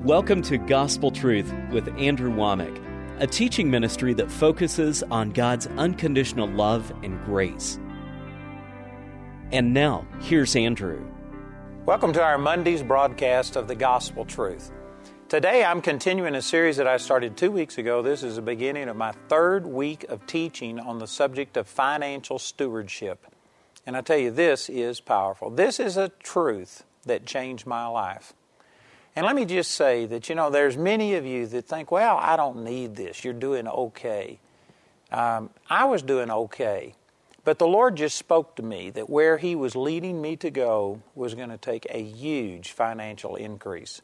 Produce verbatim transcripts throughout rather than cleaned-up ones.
Welcome to Gospel Truth with Andrew Womack, a teaching ministry that focuses on God's unconditional love and grace. And now, here's Andrew. Welcome to our Monday's broadcast of the Gospel Truth. Today I'm continuing a series that I started two weeks ago. This is the beginning of my third week of teaching on the subject of financial stewardship. And I tell you, this is powerful. This is a truth that changed my life. And let me just say that, you know, there's many of you that think, well, I don't need this. You're doing okay. Um, I was doing okay. But the Lord just spoke to me that where He was leading me to go was going to take a huge financial increase.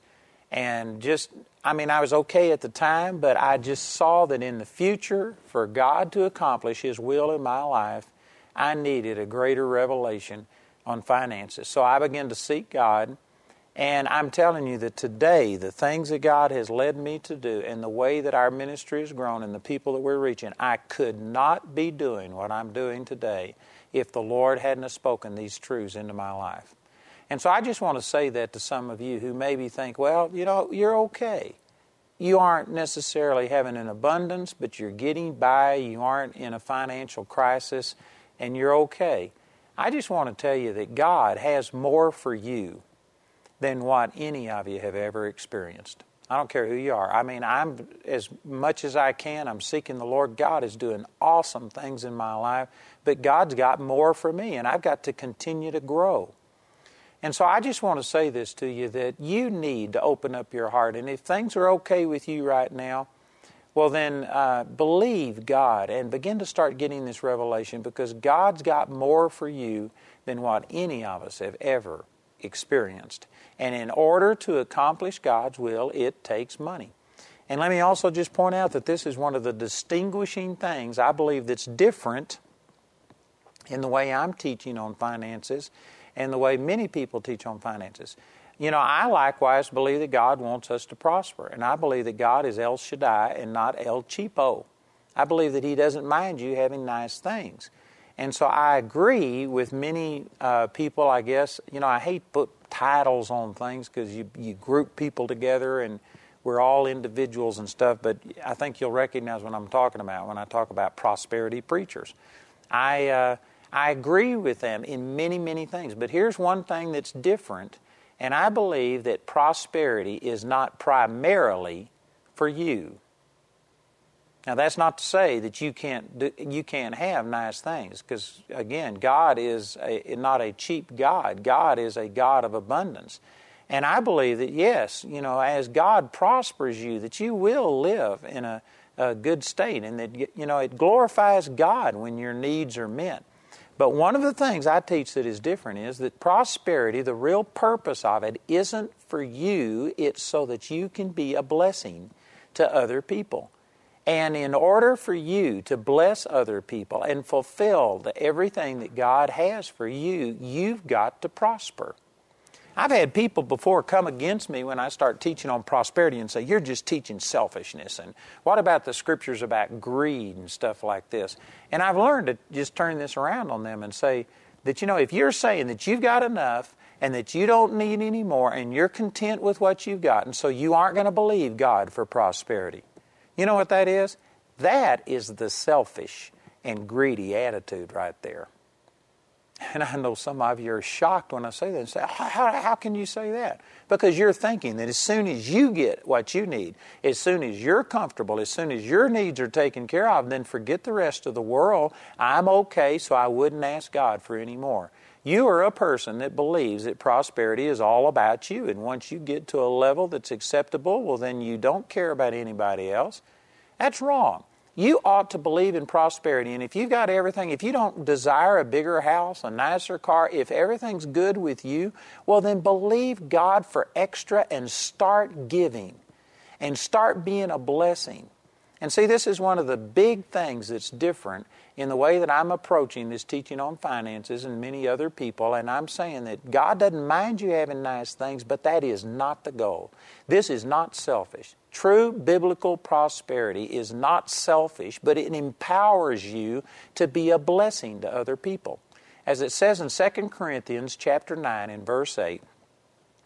And just, I mean, I was okay at the time, but I just saw that in the future, for God to accomplish His will in my life, I needed a greater revelation on finances. So I began to seek God. And I'm telling you that today, the things that God has led me to do and the way that our ministry has grown and the people that we're reaching, I could not be doing what I'm doing today if the Lord hadn't have spoken these truths into my life. And so I just want to say that to some of you who maybe think, well, you know, you're okay. You aren't necessarily having an abundance, but you're getting by. You aren't in a financial crisis, and you're okay. I just want to tell you that God has more for you than what any of you have ever experienced. I don't care who you are. I mean, I'm as much as I can, I'm seeking the Lord. God is doing awesome things in my life, but God's got more for me, and I've got to continue to grow. And so I just want to say this to you, that you need to open up your heart. And if things are okay with you right now, well then uh, believe God and begin to start getting this revelation, because God's got more for you than what any of us have ever experienced. And in order to accomplish God's will, it takes money. And let me also just point out that this is one of the distinguishing things I believe that's different in the way I'm teaching on finances and the way many people teach on finances. You know, I likewise believe that God wants us to prosper. And I believe that God is El Shaddai and not El Cheapo. I believe that He doesn't mind you having nice things. And so I agree with many uh, people, I guess. You know, I hate to put titles on things because you, you group people together and we're all individuals and stuff, but I think you'll recognize what I'm talking about when I talk about prosperity preachers. I, uh, I agree with them in many, many things, but here's one thing that's different, and I believe that prosperity is not primarily for you. Now, that's not to say that you can't do, you can't have nice things, because, again, God is a, not a cheap God. God is a God of abundance. And I believe that, yes, you know, as God prospers you, that you will live in a, a good state, and that, you know, it glorifies God when your needs are met. But one of the things I teach that is different is that prosperity, the real purpose of it, isn't for you. It's so that you can be a blessing to other people. And in order for you to bless other people and fulfill the, everything that God has for you, you've got to prosper. I've had people before come against me when I start teaching on prosperity and say, you're just teaching selfishness. And what about the scriptures about greed and stuff like this? And I've learned to just turn this around on them and say that, you know, if you're saying that you've got enough and that you don't need any more and you're content with what you've got, and so you aren't going to believe God for prosperity, you know what that is? That is the selfish and greedy attitude right there. And I know some of you are shocked when I say that and say, how, how can you say that? Because you're thinking that as soon as you get what you need, as soon as you're comfortable, as soon as your needs are taken care of, then forget the rest of the world. I'm okay, so I wouldn't ask God for any more. You are a person that believes that prosperity is all about you. And once you get to a level that's acceptable, well, then you don't care about anybody else. That's wrong. You ought to believe in prosperity. And if you've got everything, if you don't desire a bigger house, a nicer car, if everything's good with you, well, then believe God for extra and start giving and start being a blessing. And see, this is one of the big things that's different in the way that I'm approaching this teaching on finances and many other people. And I'm saying that God doesn't mind you having nice things, but that is not the goal. This is not selfish. True biblical prosperity is not selfish, but it empowers you to be a blessing to other people. As it says in Second Corinthians chapter nine and verse eight,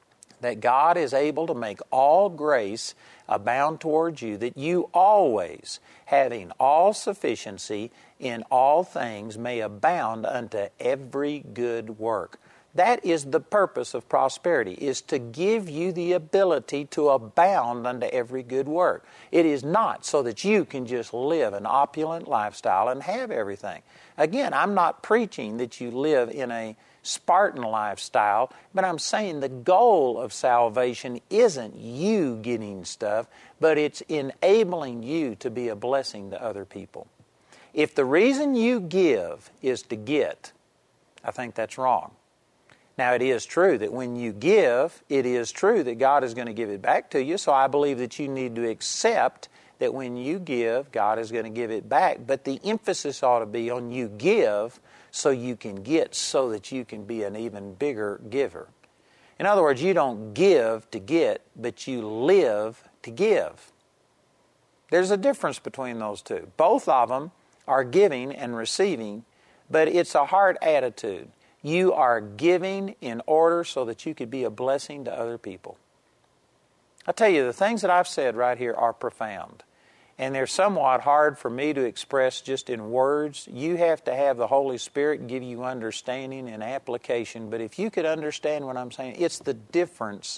that God is able to make all grace abound towards you, that you always, having all sufficiency in all things, may abound unto every good work. That is the purpose of prosperity, is to give you the ability to abound unto every good work. It is not so that you can just live an opulent lifestyle and have everything. Again, I'm not preaching that you live in a Spartan lifestyle, but I'm saying the goal of salvation isn't you getting stuff, but it's enabling you to be a blessing to other people. If the reason you give is to get, I think that's wrong. Now, it is true that when you give, it is true that God is going to give it back to you, so I believe that you need to accept that when you give, God is going to give it back, but the emphasis ought to be on you give so you can get, so that you can be an even bigger giver. In other words, you don't give to get, but you live to give. There's a difference between those two. Both of them are giving and receiving, but it's a heart attitude. You are giving in order so that you could be a blessing to other people. I tell you, the things that I've said right here are profound. And they're somewhat hard for me to express just in words. You have to have the Holy Spirit give you understanding and application. But if you could understand what I'm saying, it's the difference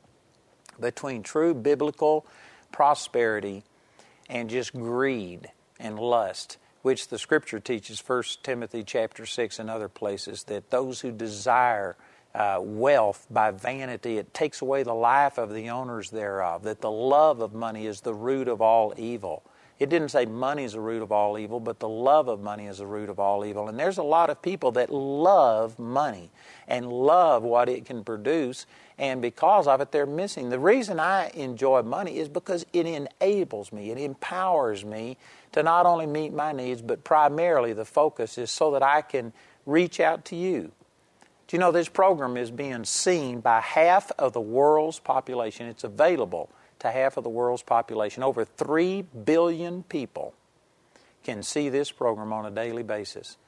between true biblical prosperity and just greed and lust, which the Scripture teaches, First Timothy chapter six and other places, that those who desire Uh, wealth by vanity, it takes away the life of the owners thereof, that the love of money is the root of all evil. It didn't say money is the root of all evil, but the love of money is the root of all evil. And there's a lot of people that love money and love what it can produce, and because of it, they're missing. The reason I enjoy money is because it enables me, it empowers me to not only meet my needs, but primarily the focus is so that I can reach out to you. Do you know this program is being seen by half of the world's population? It's available to half of the world's population. Over three billion people can see this program on a daily basis.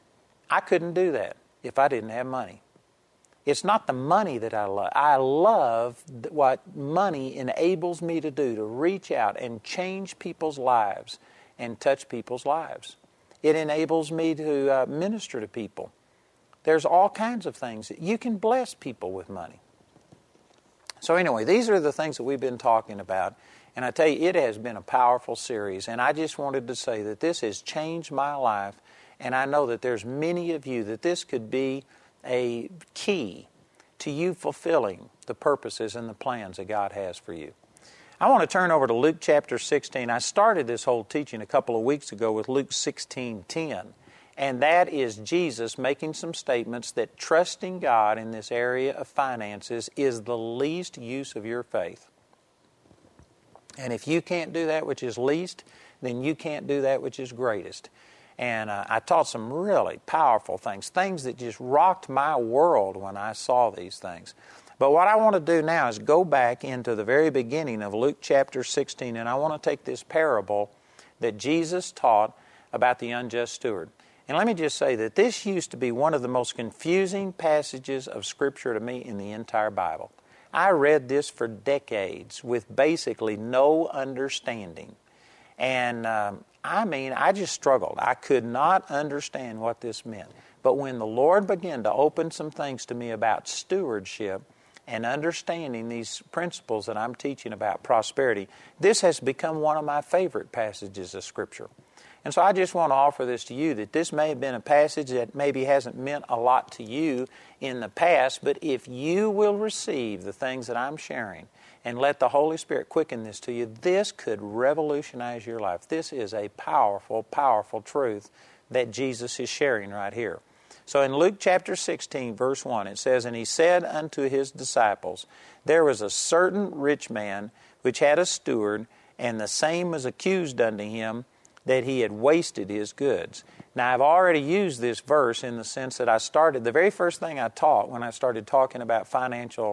I couldn't do that if I didn't have money. It's not the money that I love. I love what money enables me to do, to reach out and change people's lives and touch people's lives. It enables me to uh, minister to people. There's all kinds of things. You can bless people with money. So anyway, these are the things that we've been talking about. And I tell you, it has been a powerful series. And I just wanted to say that this has changed my life. And I know that there's many of you that this could be a key to you fulfilling the purposes and the plans that God has for you. I want to turn over to Luke chapter sixteen. I started this whole teaching a couple of weeks ago with Luke sixteen ten. And that is Jesus making some statements that trusting God in this area of finances is the least use of your faith. And if you can't do that which is least, then you can't do that which is greatest. And uh, I taught some really powerful things, things that just rocked my world when I saw these things. But what I want to do now is go back into the very beginning of Luke chapter sixteen, and I want to take this parable that Jesus taught about the unjust steward. And let me just say that this used to be one of the most confusing passages of Scripture to me in the entire Bible. I read this for decades with basically no understanding. And um, I mean, I just struggled. I could not understand what this meant. But when the Lord began to open some things to me about stewardship and understanding these principles that I'm teaching about prosperity, this has become one of my favorite passages of Scripture. And so I just want to offer this to you, that this may have been a passage that maybe hasn't meant a lot to you in the past, but if you will receive the things that I'm sharing and let the Holy Spirit quicken this to you, this could revolutionize your life. This is a powerful, powerful truth that Jesus is sharing right here. So in Luke chapter sixteen, verse one, it says, "And he said unto his disciples, There was a certain rich man which had a steward, and the same was accused unto him, that he had wasted his goods." Now, I've already used this verse in the sense that I started, the very first thing I taught when I started talking about financial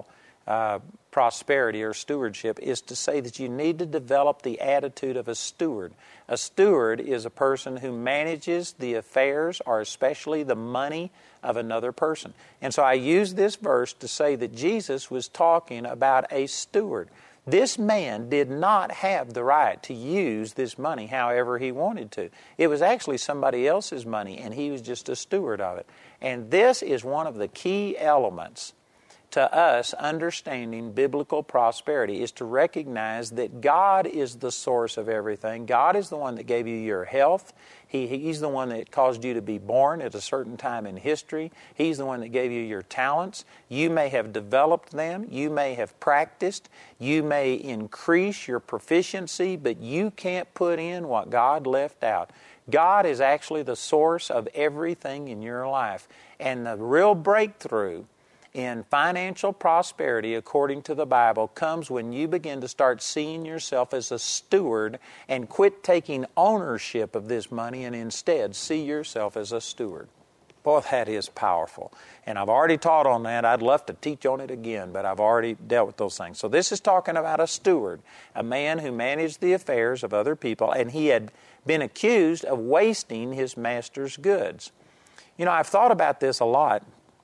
uh, prosperity or stewardship is to say that you need to develop the attitude of a steward. A steward is a person who manages the affairs, or especially the money, of another person. And so I use this verse to say that Jesus was talking about a steward. This man did not have the right to use this money however he wanted to. It was actually somebody else's money, and he was just a steward of it. And this is one of the key elements to us understanding biblical prosperity, is to recognize that God is the source of everything. God is the one that gave you your health. He, he's the one that caused you to be born at a certain time in history. He's the one that gave you your talents. You may have developed them. You may have practiced. You may increase your proficiency, but you can't put in what God left out. God is actually the source of everything in your life. And the real breakthrough in financial prosperity, according to the Bible, comes when you begin to start seeing yourself as a steward and quit taking ownership of this money and instead see yourself as a steward. Boy, that is powerful. And I've already taught on that. I'd love to teach on it again, but I've already dealt with those things. So this is talking about a steward, a man who managed the affairs of other people, and he had been accused of wasting his master's goods. You know, I've thought about this a lot.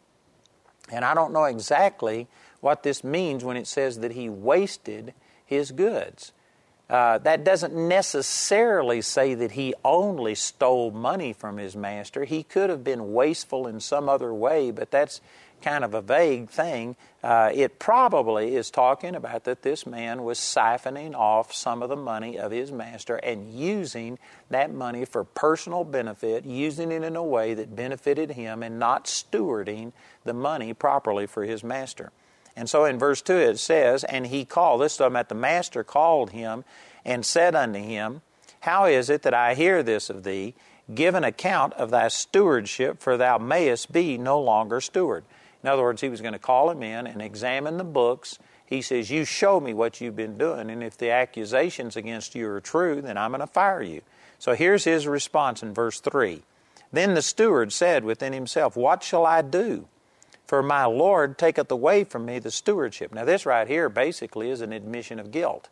And I don't know exactly what this means when it says that he wasted his goods. Uh, that doesn't necessarily say that he only stole money from his master. He could have been wasteful in some other way, but that's kind of a vague thing. Uh, it probably is talking about that this man was siphoning off some of the money of his master and using that money for personal benefit, using it in a way that benefited him and not stewarding the money properly for his master. And so in verse two it says, and he called, this is talking about the master called him and said unto him, how is it that I hear this of thee? Give an account of thy stewardship, for thou mayest be no longer steward. In other words, he was going to call him in and examine the books. He says, you show me what you've been doing, and if the accusations against you are true, then I'm going to fire you. So here's his response in verse three. Then the steward said within himself, what shall I do? For my Lord taketh away from me the stewardship. Now this right here basically is an admission of guilt.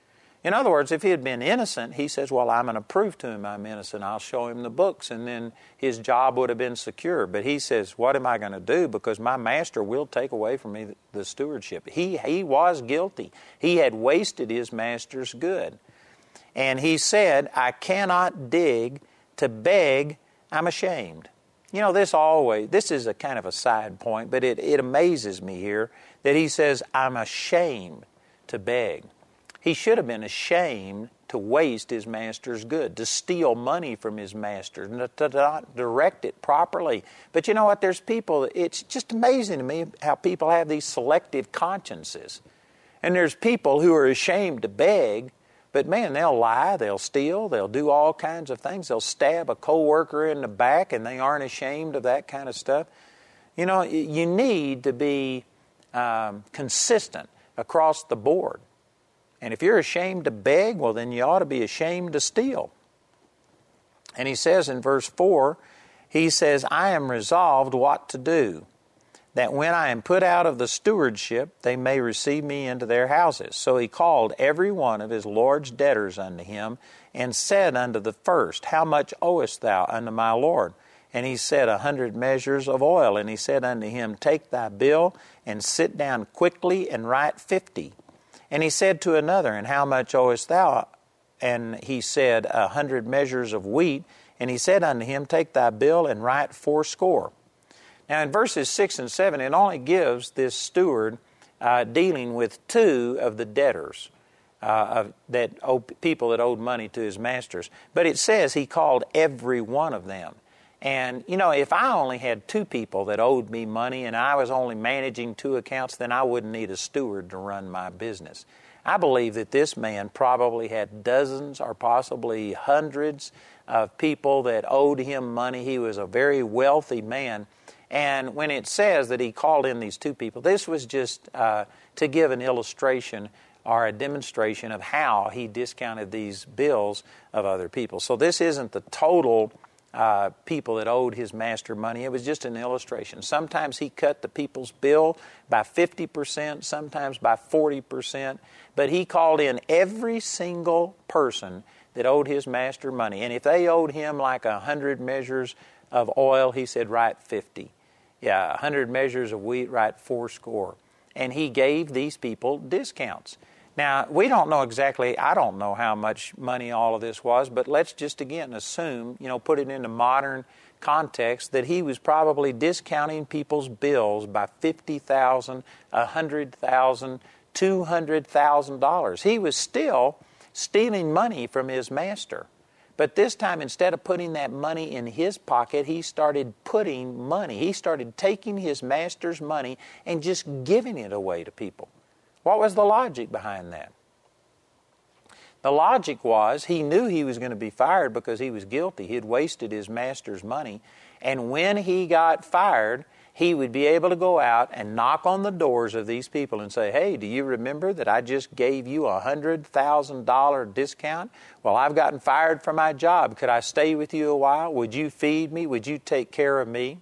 In other words, if he had been innocent, he says, well, I'm going to prove to him I'm innocent. I'll show him the books, and then his job would have been secure. But he says, what am I going to do? Because my master will take away from me the stewardship. He, he was guilty. He had wasted his master's good. And he said, I cannot dig to beg, I'm ashamed. You know, this always, this is a kind of a side point, but it, it amazes me here that he says, I'm ashamed to beg. He should have been ashamed to waste his master's good, to steal money from his master, to not direct it properly. But you know what? There's people, it's just amazing to me how people have these selective consciences. And there's people who are ashamed to beg, but man, they'll lie, they'll steal, they'll do all kinds of things. They'll stab a coworker in the back, and they aren't ashamed of that kind of stuff. You know, you need to be um, consistent across the board. And if you're ashamed to beg, well, then you ought to be ashamed to steal. And he says in verse four, he says, I am resolved what to do, that when I am put out of the stewardship, they may receive me into their houses. So he called every one of his Lord's debtors unto him, and said unto the first, how much owest thou unto my Lord? And he said, a hundred measures of oil. And he said unto him, take thy bill, and sit down quickly, and write fifty. And he said to another, and how much owest thou? And he said, a hundred measures of wheat. And he said unto him, take thy bill and write fourscore. Now in verses six and seven, it only gives this steward uh, dealing with two of the debtors, uh, of, that owed, people that owed money to his masters. But it says he called every one of them. And, you know, if I only had two people that owed me money and I was only managing two accounts, then I wouldn't need a steward to run my business. I believe that this man probably had dozens or possibly hundreds of people that owed him money. He was a very wealthy man. And when it says that he called in these two people, this was just uh, to give an illustration or a demonstration of how he discounted these bills of other people. So this isn't the total uh, people that owed his master money. It was just an illustration. Sometimes he cut the people's bill by fifty percent, sometimes by forty percent, but he called in every single person that owed his master money. And if they owed him like a hundred measures of oil, he said, write fifty. Yeah, a hundred measures of wheat, write four score. And he gave these people discounts. Now, we don't know exactly, I don't know how much money all of this was, but let's just again assume, you know, put it into modern context, that he was probably discounting people's bills by fifty thousand dollars, one hundred thousand dollars, two hundred thousand dollars. He was still stealing money from his master. But this time, instead of putting that money in his pocket, he started putting money. He started taking his master's money and just giving it away to people. What was the logic behind that? The logic was he knew he was going to be fired because he was guilty. He had wasted his master's money. And when he got fired, he would be able to go out and knock on the doors of these people and say, hey, do you remember that I just gave you a one hundred thousand dollars discount? Well, I've gotten fired from my job. Could I stay with you a while? Would you feed me? Would you take care of me?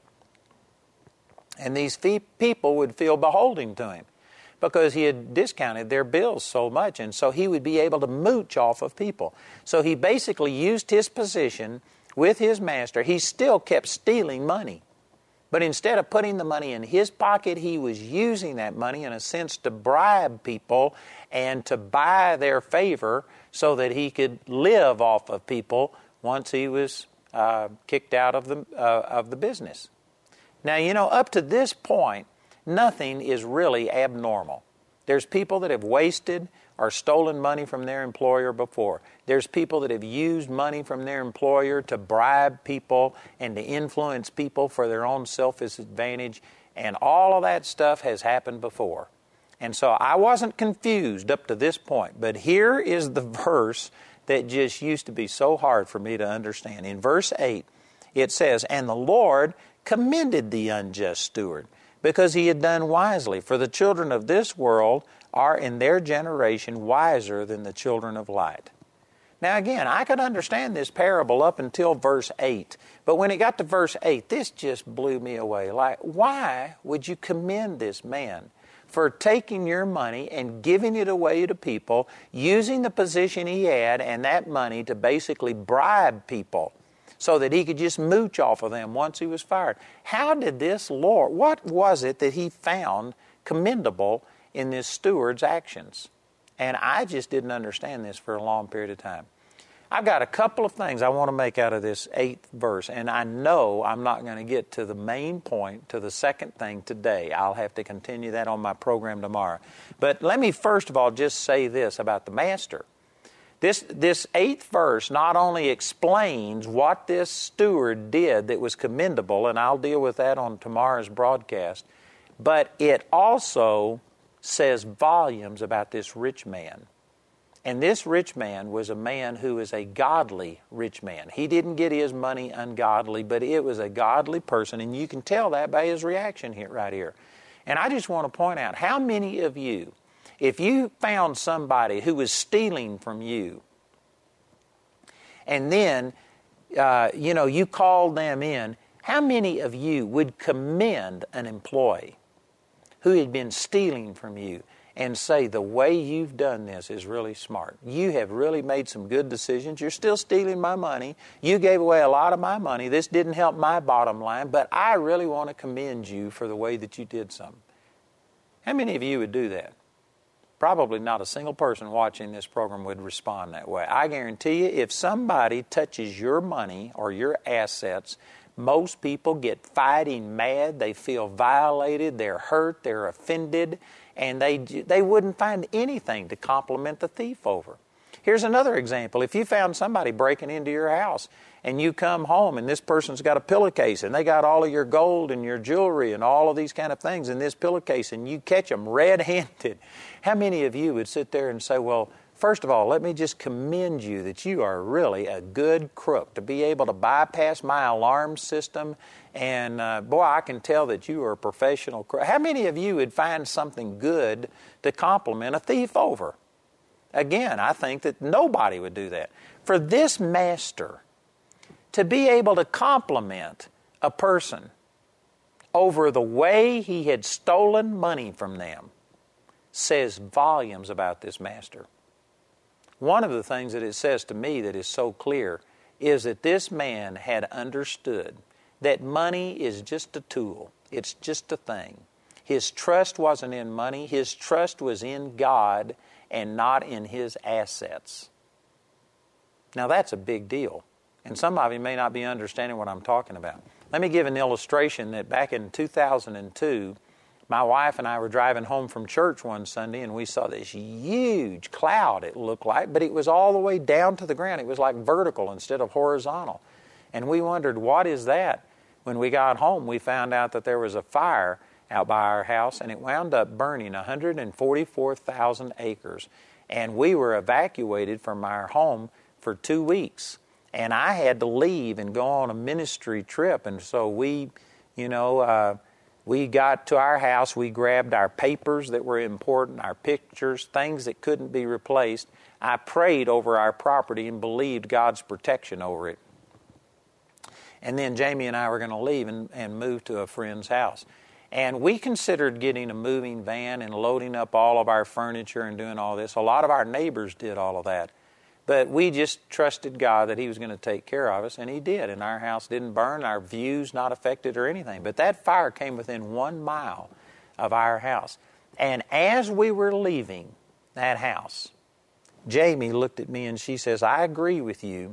And these fee- people would feel beholden to him, because he had discounted their bills so much, and so he would be able to mooch off of people. So he basically used his position with his master. He still kept stealing money. But instead of putting the money in his pocket, he was using that money, in a sense, to bribe people and to buy their favor so that he could live off of people once he was uh, kicked out of the, uh, of the business. Now, you know, up to this point, nothing is really abnormal. There's people that have wasted or stolen money from their employer before. There's people that have used money from their employer to bribe people and to influence people for their own selfish advantage. And all of that stuff has happened before. And so I wasn't confused up to this point. But here is the verse that just used to be so hard for me to understand. In verse eight, it says, "And the Lord commended the unjust steward, because he had done wisely. For the children of this world are in their generation wiser than the children of light." Now again, I could understand this parable up until verse eight. But when it got to verse eight, this just blew me away. Like, why would you commend this man for taking your money and giving it away to people, using the position he had and that money to basically bribe people so that he could just mooch off of them once he was fired? How did this Lord, what was it that he found commendable in this steward's actions? And I just didn't understand this for a long period of time. I've got a couple of things I want to make out of this eighth verse, and I know I'm not going to get to the main point, to the second thing today. I'll have to continue that on my program tomorrow. But let me first of all just say this about the master. This, this eighth verse not only explains what this steward did that was commendable, and I'll deal with that on tomorrow's broadcast, but it also says volumes about this rich man. And this rich man was a man who was a godly rich man. He didn't get his money ungodly, but it was a godly person, and you can tell that by his reaction here, right here. And I just want to point out, how many of you, if you found somebody who was stealing from you, and then, uh, you know, you called them in, how many of you would commend an employee who had been stealing from you and say, the way you've done this is really smart. You have really made some good decisions. You're still stealing my money. You gave away a lot of my money. This didn't help my bottom line, but I really want to commend you for the way that you did something. How many of you would do that? Probably not a single person watching this program would respond that way. I guarantee you, if somebody touches your money or your assets, most people get fighting mad. They feel violated. They're hurt. They're offended. And they they wouldn't find anything to compliment the thief over. Here's another example. If you found somebody breaking into your house and you come home and this person's got a pillowcase and they got all of your gold and your jewelry and all of these kind of things in this pillowcase, and you catch them red-handed, how many of you would sit there and say, well, first of all, let me just commend you that you are really a good crook to be able to bypass my alarm system. And uh, boy, I can tell that you are a professional crook. How many of you would find something good to compliment a thief over? Again, I think that nobody would do that. For this master To be able to compliment a person over the way he had stolen money from them says volumes about this master. One of the things that it says to me that is so clear is that this man had understood that money is just a tool. It's just a thing. His trust wasn't in money. His trust was in God and not in his assets. Now that's a big deal. And some of you may not be understanding what I'm talking about. Let me give an illustration that back in two thousand two, my wife and I were driving home from church one Sunday and we saw this huge cloud, it looked like, but it was all the way down to the ground. It was like vertical instead of horizontal. And we wondered, what is that? When we got home, we found out that there was a fire out by our house, and it wound up burning one hundred forty-four thousand acres. And we were evacuated from our home for two weeks. And I had to leave and go on a ministry trip. And so we, you know, uh, we got to our house, we grabbed our papers that were important, our pictures, things that couldn't be replaced. I prayed over our property and believed God's protection over it. And then Jamie and I were going to leave and, and move to a friend's house. And we considered getting a moving van and loading up all of our furniture and doing all this. A lot of our neighbors did all of that. But we just trusted God that He was going to take care of us, and He did. And our house didn't burn, our views not affected or anything. But that fire came within one mile of our house. And as we were leaving that house, Jamie looked at me and she says, I agree with you.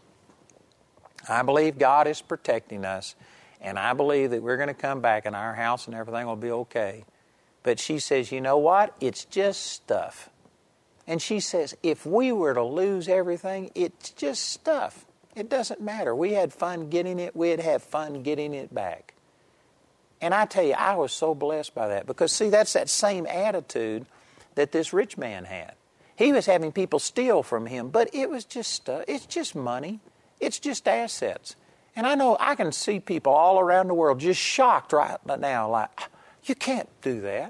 I believe God is protecting us, and I believe that we're going to come back and our house and everything will be okay. But she says, you know what? It's just stuff. And she says, if we were to lose everything, it's just stuff. It doesn't matter. We had fun getting it. We'd have fun getting it back. And I tell you, I was so blessed by that. Because, see, that's that same attitude that this rich man had. He was having people steal from him, but it was just stuff. It's just money. It's just assets. And I know I can see people all around the world just shocked right now, like, you can't do that.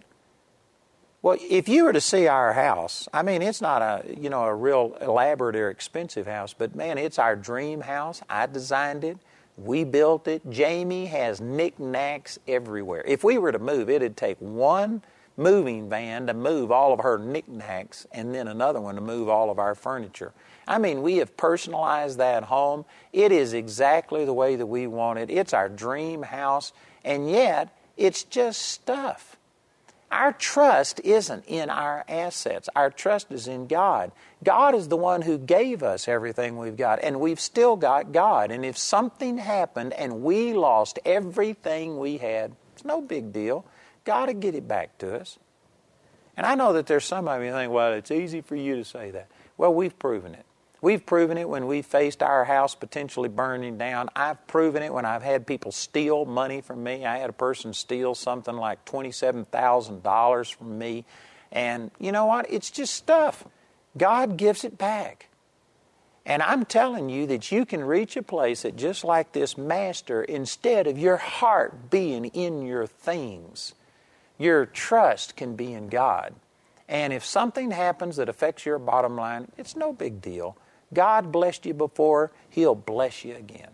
Well, if you were to see our house, I mean, it's not a, you know, a real elaborate or expensive house, but man, it's our dream house. I designed it. We built it. Jamie has knickknacks everywhere. If we were to move, it'd take one moving van to move all of her knickknacks and then another one to move all of our furniture. I mean, we have personalized that home. It is exactly the way that we want it. It's our dream house, and yet it's just stuff. Our trust isn't in our assets. Our trust is in God. God is the one who gave us everything we've got, and we've still got God. And if something happened and we lost everything we had, it's no big deal. God will get it back to us. And I know that there's some of you who think, well, it's easy for you to say that. Well, we've proven it. We've proven it when we faced our house potentially burning down. I've proven it when I've had people steal money from me. I had a person steal something like twenty-seven thousand dollars from me. And you know what? It's just stuff. God gives it back. And I'm telling you that you can reach a place that just like this master, instead of your heart being in your things, your trust can be in God. And if something happens that affects your bottom line, it's no big deal. God blessed you before, He'll bless you again.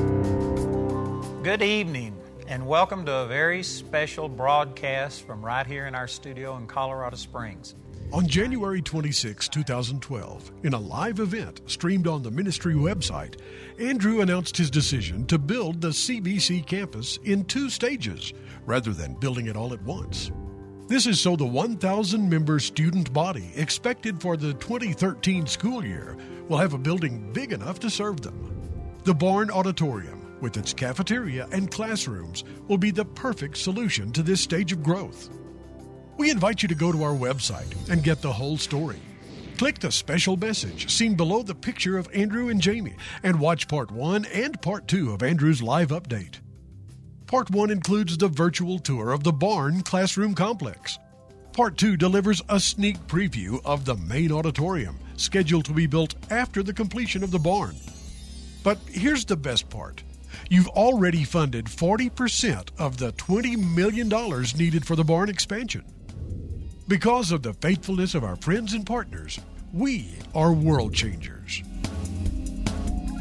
Good evening, and welcome to a very special broadcast from right here in our studio in Colorado Springs. On January twenty-sixth, twenty twelve, in a live event streamed on the ministry website, Andrew announced his decision to build the C B C campus in two stages, rather than building it all at once. This is so the one thousand member student body expected for the twenty thirteen school year will have a building big enough to serve them. The Barn Auditorium, with its cafeteria and classrooms, will be the perfect solution to this stage of growth. We invite you to go to our website and get the whole story. Click the special message seen below the picture of Andrew and Jamie and watch part one and part two of Andrew's live update. Part one includes the virtual tour of the Barn Classroom Complex. Part two delivers a sneak preview of the main auditorium, scheduled to be built after the completion of the barn. But here's the best part. You've already funded forty percent of the twenty million dollars needed for the barn expansion. Because of the faithfulness of our friends and partners, we are world changers.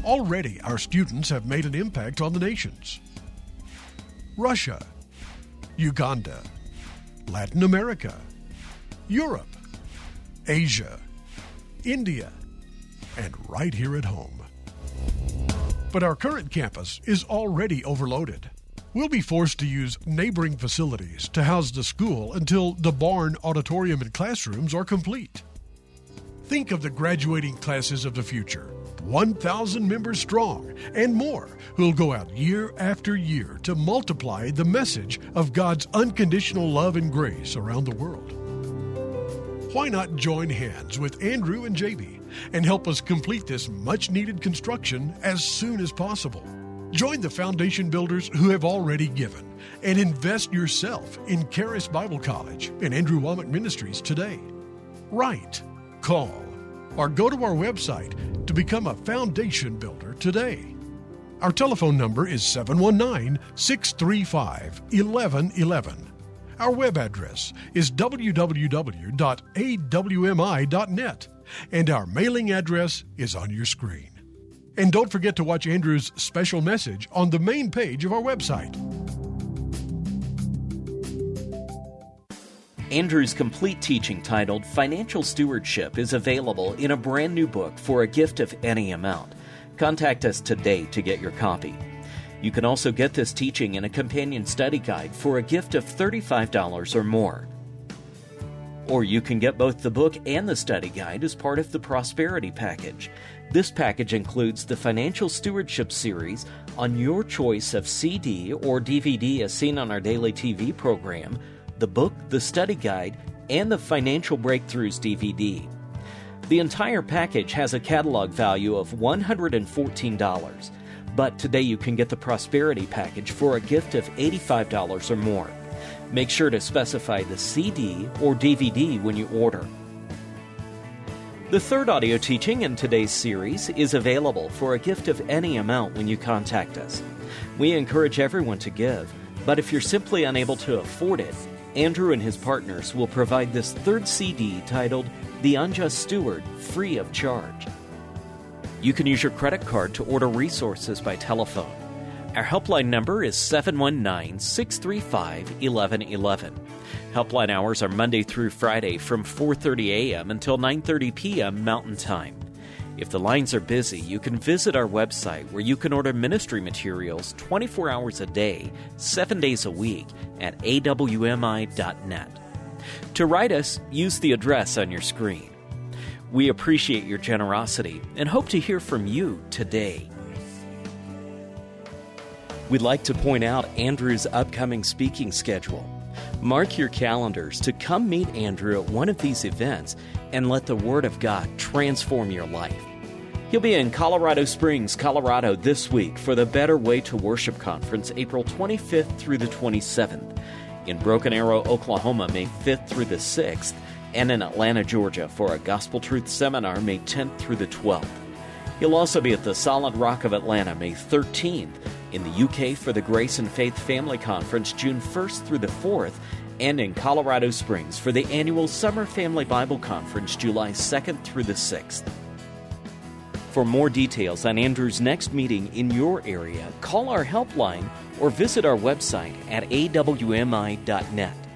Already, our students have made an impact on the nations: Russia, Uganda, Latin America, Europe, Asia, India, and right here at home. But our current campus is already overloaded. We'll be forced to use neighboring facilities to house the school until the barn, auditorium, and classrooms are complete. Think of the graduating classes of the future, one thousand members strong and more, who'll go out year after year to multiply the message of God's unconditional love and grace around the world. Why not join hands with Andrew and J B and help us complete this much-needed construction as soon as possible? Join the foundation builders who have already given and invest yourself in Charis Bible College and Andrew Wommack Ministries today. Write, call, or go to our website to become a foundation builder today. Our telephone number is seven one nine, six three five, one one one one. Our web address is w w w dot a w m i dot net, and our mailing address is on your screen. And don't forget to watch Andrew's special message on the main page of our website. Andrew's complete teaching titled Financial Stewardship is available in a brand new book for a gift of any amount. Contact us today to get your copy. You can also get this teaching in a companion study guide for a gift of thirty-five dollars or more. Or you can get both the book and the study guide as part of the Prosperity Package. This package includes the Financial Stewardship series on your choice of C D or D V D as seen on our daily T V program, the book, the study guide, and the Financial Breakthroughs D V D. The entire package has a catalog value of one hundred fourteen dollars, but today you can get the Prosperity Package for a gift of eighty-five dollars or more. Make sure to specify the C D or D V D when you order. The third audio teaching in today's series is available for a gift of any amount when you contact us. We encourage everyone to give, but if you're simply unable to afford it, Andrew and his partners will provide this third C D titled The Unjust Steward free of charge. You can use your credit card to order resources by telephone. Our helpline number is seven one nine, six three five, one one one one. Helpline hours are Monday through Friday from four thirty a.m. until nine thirty p.m. Mountain Time. If the lines are busy, you can visit our website where you can order ministry materials twenty-four hours a day, seven days a week at a w m i dot net. To write us, use the address on your screen. We appreciate your generosity and hope to hear from you today. We'd like to point out Andrew's upcoming speaking schedule. Mark your calendars to come meet Andrew at one of these events and let the Word of God transform your life. He'll be in Colorado Springs, Colorado this week for the Better Way to Worship Conference, April twenty-fifth through the twenty-seventh, in Broken Arrow, Oklahoma, May fifth through the sixth, and in Atlanta, Georgia for a Gospel Truth Seminar, May tenth through the twelfth. He'll also be at the Solid Rock of Atlanta, May thirteenth, in the U K for the Grace and Faith Family Conference, June first through the fourth, and in Colorado Springs for the annual Summer Family Bible Conference, July second through the sixth. For more details on Andrew's next meeting in your area, call our helpline or visit our website at a w m i dot net.